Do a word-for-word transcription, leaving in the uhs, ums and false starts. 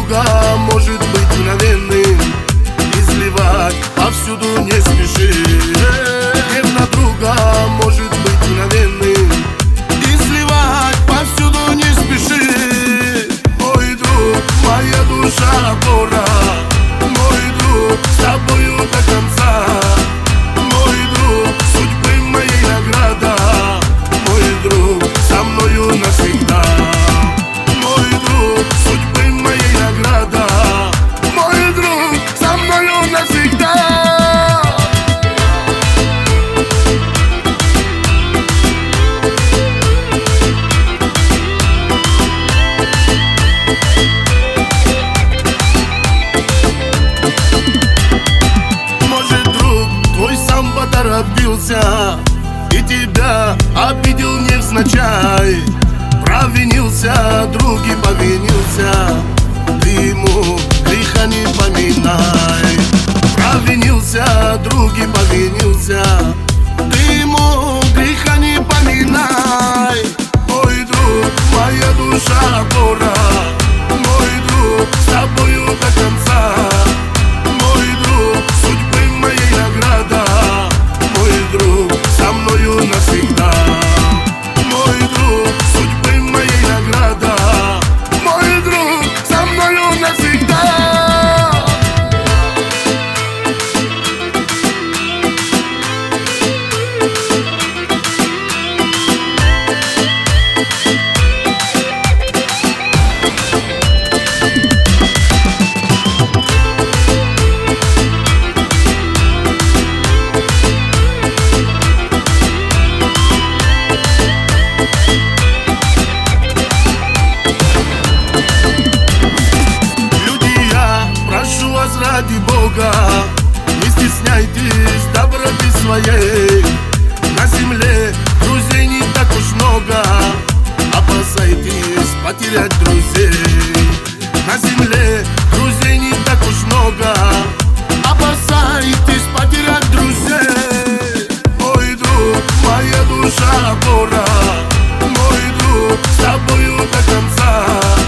друга может быть мгновенным, изливать повсюду не спеши. Гнев на друга может быть мгновенным, изливать повсюду не спеши. Мой друг, моя душа опора, мой друг, с тобою до конца. Мой друг, судьбы моей награда, мой друг, со мною навсегда. Мой друг, судьбы моей награда, мой друг, со мною навсегда. Поторопился и тебя обидел невзначай. Провинился, друг и повинился, ты ему греха не поминай. Провинился, друг и повинился, ты ему греха не поминай. Мой друг, моя душа опора, мой друг, с тобою до конца. Мой друг, судьбы моей награда, мой друг, со мною навсегда. Мой друг, судьбы моей награда, мой друг, со мною навсегда. Ради Бога, не стесняйтесь доброты своей. На земле друзей не так уж много, опасайтесь потерять друзей. На земле друзей не так уж много, опасайтесь потерять друзей. Мой друг, моя душа опора, мой друг, с тобою до конца.